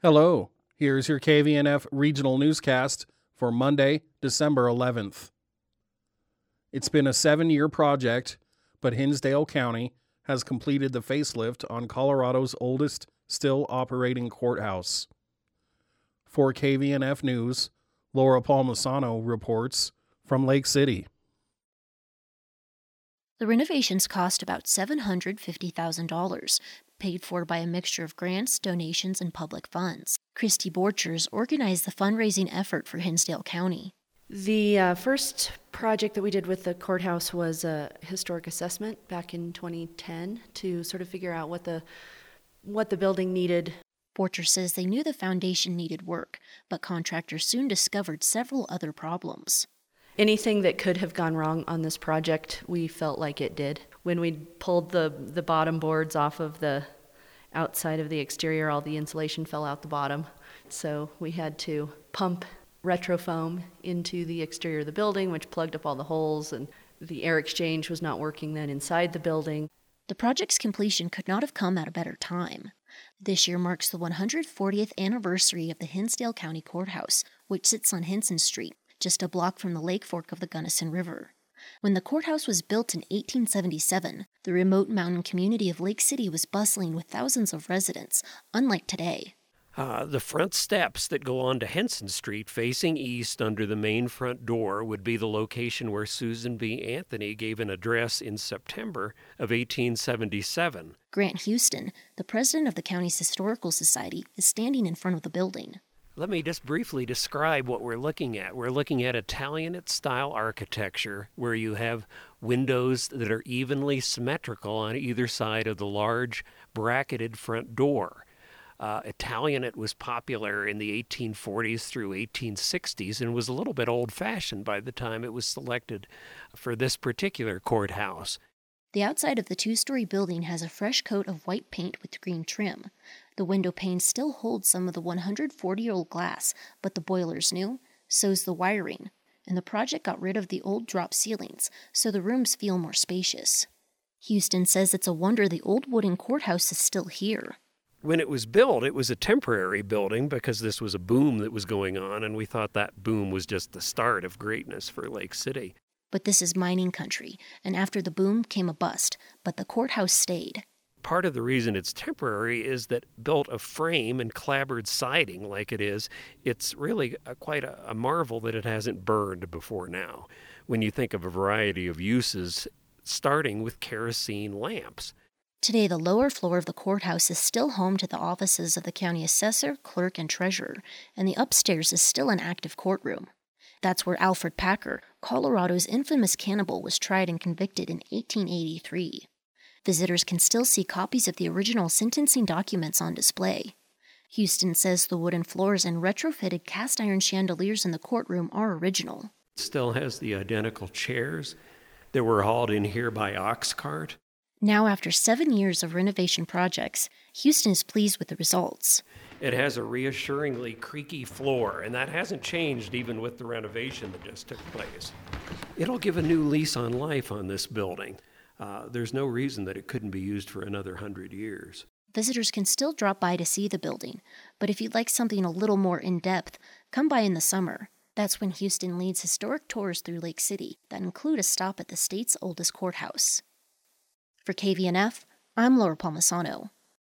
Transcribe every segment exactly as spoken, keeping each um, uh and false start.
Hello, here's your K V N F regional newscast for Monday, December eleventh. It's been a seven-year project, but Hinsdale County has completed the facelift on Colorado's oldest still operating courthouse. For K V N F News, Laura Palmisano reports from Lake City. The renovations cost about seven hundred fifty thousand dollars, paid for by a mixture of grants, donations, and public funds. Christy Borchers organized the fundraising effort for Hinsdale County. The uh, first project that we did with the courthouse was a historic assessment back in twenty ten to sort of figure out what the what the building needed. Borchers says they knew the foundation needed work, but contractors soon discovered several other problems. Anything that could have gone wrong on this project, we felt like it did. When we pulled the, the bottom boards off of the outside of the exterior, all the insulation fell out the bottom. So we had to pump retrofoam into the exterior of the building, which plugged up all the holes, and the air exchange was not working then inside the building. The project's completion could not have come at a better time. This year marks the one hundred fortieth anniversary of the Hinsdale County Courthouse, which sits on Henson Street, just a block from the Lake Fork of the Gunnison River. When the courthouse was built in eighteen seventy-seven, the remote mountain community of Lake City was bustling with thousands of residents, unlike today. Uh, the front steps that go on to Henson Street facing east under the main front door would be the location where Susan B. Anthony gave an address in September of eighteen seventy-seven. Grant Houston, the president of the county's Historical Society, is standing in front of the building. Let me just briefly describe what we're looking at. We're looking at Italianate-style architecture where you have windows that are evenly symmetrical on either side of the large bracketed front door. Uh, Italianate was popular in the eighteen forties through eighteen sixties and was a little bit old-fashioned by the time it was selected for this particular courthouse. The outside of the two-story building has a fresh coat of white paint with green trim. The window panes still hold some of the one hundred forty-year-old glass, but the boiler's new, so's the wiring, and the project got rid of the old drop ceilings, so the rooms feel more spacious. Houston says it's a wonder the old wooden courthouse is still here. When it was built, it was a temporary building because this was a boom that was going on, and we thought that boom was just the start of greatness for Lake City. But this is mining country, and after the boom came a bust, but the courthouse stayed. Part of the reason it's temporary is that built of frame and clapboard siding like it is, it's really a, quite a, a marvel that it hasn't burned before now. When you think of a variety of uses, starting with kerosene lamps. Today, the lower floor of the courthouse is still home to the offices of the county assessor, clerk, and treasurer, and the upstairs is still an active courtroom. That's where Alfred Packer, Colorado's infamous cannibal, was tried and convicted in eighteen eighty-three. Visitors can still see copies of the original sentencing documents on display. Houston says the wooden floors and retrofitted cast iron chandeliers in the courtroom are original. It still has the identical chairs that were hauled in here by ox cart. Now, after seven years of renovation projects, Houston is pleased with the results. It has a reassuringly creaky floor, and that hasn't changed even with the renovation that just took place. It'll give a new lease on life on this building. Uh, there's no reason that it couldn't be used for another hundred years. Visitors can still drop by to see the building, but if you'd like something a little more in-depth, come by in the summer. That's when Houston leads historic tours through Lake City that include a stop at the state's oldest courthouse. For K V N F, I'm Laura Palmisano.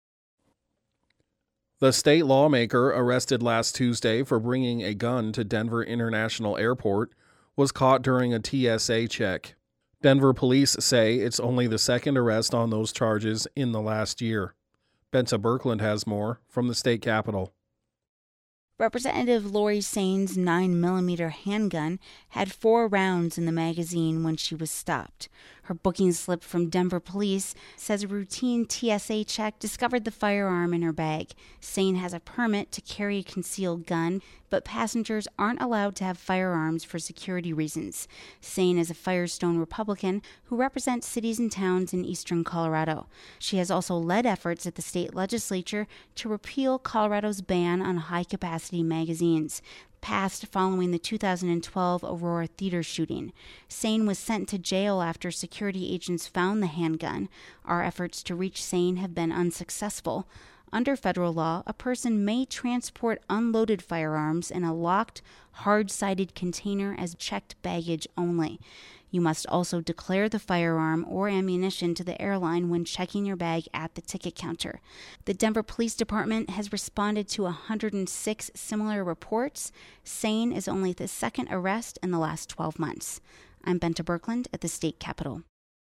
The state lawmaker arrested last Tuesday for bringing a gun to Denver International Airport was caught during a T S A check. Denver police say it's only the second arrest on those charges in the last year. Benta Birkeland has more from the state capitol. Representative Lori Sain's nine millimeter handgun had four rounds in the magazine when she was stopped. Her booking slip from Denver police says a routine T S A check discovered the firearm in her bag. Sain has a permit to carry a concealed gun, but passengers aren't allowed to have firearms for security reasons. Sain is a Firestone Republican who represents cities and towns in eastern Colorado. She has also led efforts at the state legislature to repeal Colorado's ban on high-capacity magazines, passed following the two thousand twelve Aurora Theater shooting. Sain was sent to jail after security agents found the handgun. Our efforts to reach Sain have been unsuccessful. Under federal law, a person may transport unloaded firearms in a locked, hard-sided container as checked baggage only. You must also declare the firearm or ammunition to the airline when checking your bag at the ticket counter. The Denver Police Department has responded to one hundred six similar reports. Sain is only the second arrest in the last twelve months. I'm Benta Birkeland at the state capitol.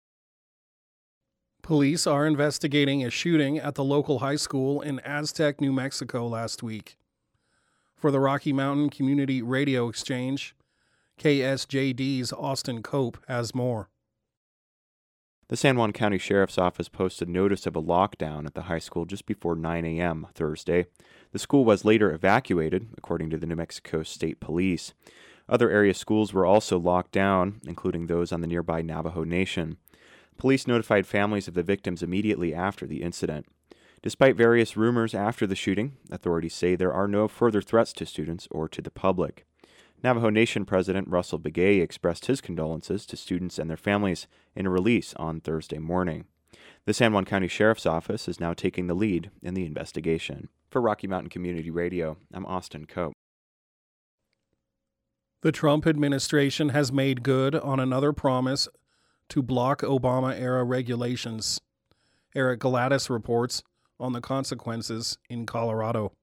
Police are investigating a shooting at the local high school in Aztec, New Mexico last week. For the Rocky Mountain Community Radio Exchange, K S J D's Austin Cope has more. The San Juan County Sheriff's Office posted notice of a lockdown at the high school just before nine a.m. Thursday. The school was later evacuated, according to the New Mexico State Police. Other area schools were also locked down, including those on the nearby Navajo Nation. Police notified families of the victims immediately after the incident. Despite various rumors after the shooting, authorities say there are no further threats to students or to the public. Navajo Nation President Russell Begay expressed his condolences to students and their families in a release on Thursday morning. The San Juan County Sheriff's Office is now taking the lead in the investigation. For Rocky Mountain Community Radio, I'm Austin Cope. The Trump administration has made good on another promise to block Obama-era regulations. Eric Galatis reports on the consequences in Colorado.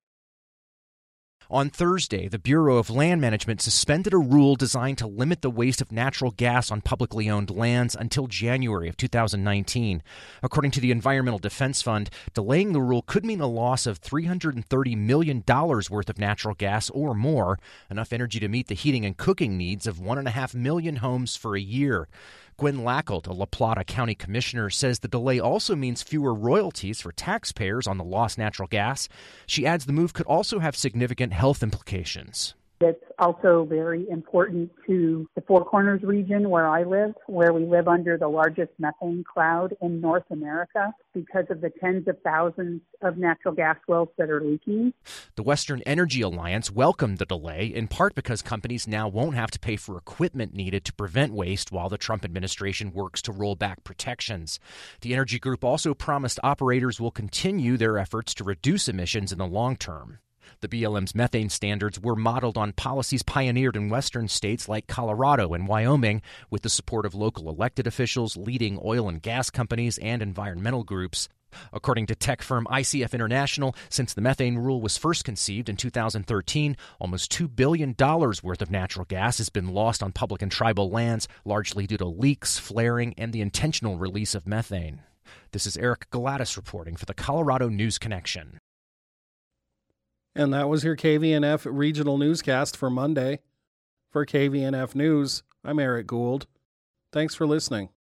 On Thursday, the Bureau of Land Management suspended a rule designed to limit the waste of natural gas on publicly owned lands until January of two thousand nineteen. According to the Environmental Defense Fund, delaying the rule could mean a loss of three hundred thirty million dollars worth of natural gas or more, enough energy to meet the heating and cooking needs of one point five million homes for a year. Gwen Lackelt, a La Plata County commissioner, says the delay also means fewer royalties for taxpayers on the lost natural gas. She adds the move could also have significant health implications. It's also very important to the Four Corners region where I live, where we live under the largest methane cloud in North America because of the tens of thousands of natural gas wells that are leaking. The Western Energy Alliance welcomed the delay, in part because companies now won't have to pay for equipment needed to prevent waste while the Trump administration works to roll back protections. The energy group also promised operators will continue their efforts to reduce emissions in the long term. The B L M's methane standards were modeled on policies pioneered in western states like Colorado and Wyoming, with the support of local elected officials, leading oil and gas companies, and environmental groups. According to tech firm I C F International, since the methane rule was first conceived in two thousand thirteen, almost two billion dollars worth of natural gas has been lost on public and tribal lands, largely due to leaks, flaring, and the intentional release of methane. This is Eric Galatis reporting for the Colorado News Connection. And that was your K V N F regional newscast for Monday. For K V N F News, I'm Eric Gould. Thanks for listening.